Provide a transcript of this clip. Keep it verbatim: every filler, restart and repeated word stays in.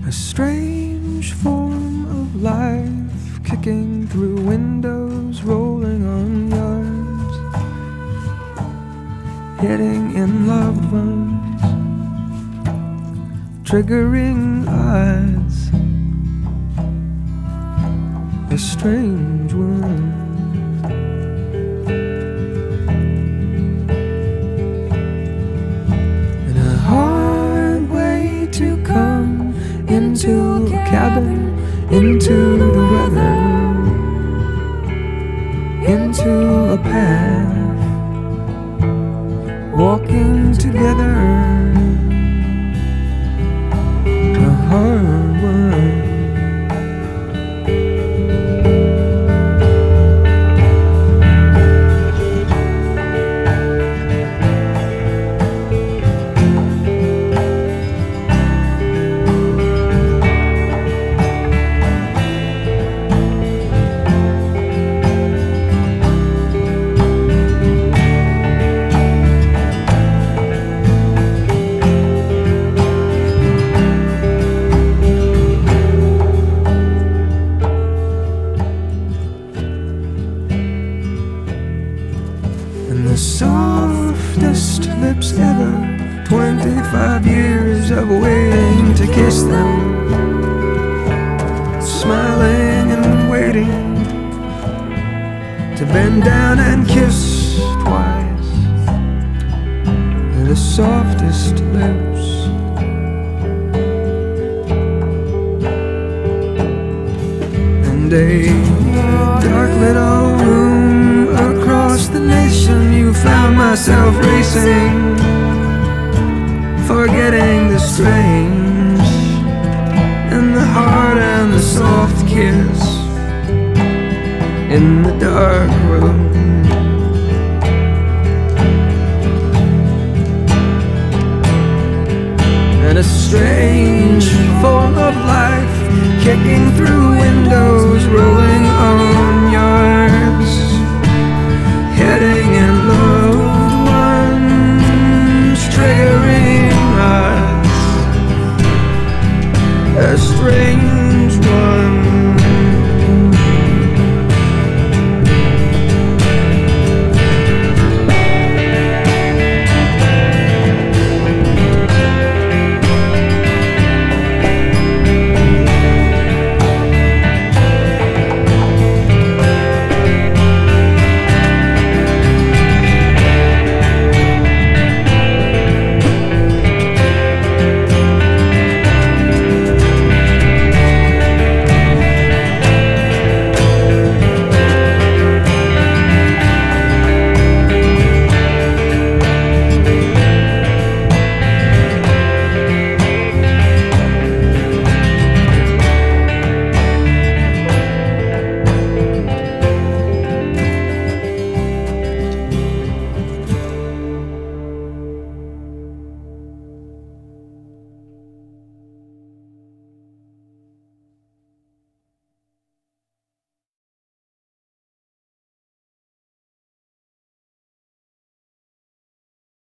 A strange form of life, kicking through windows, rolling on yards, hitting in loved ones, triggering odds. A strange one. And a hard way to come into a cabin, into the weather, into a path, walking together. A hard one. And the softest lips ever, twenty-five years of waiting to kiss them, smiling and waiting to bend down and kiss twice. And the softest lips. And a dark little room across the nation, you found myself racing, forgetting the strange and the hard and the soft kiss in the dark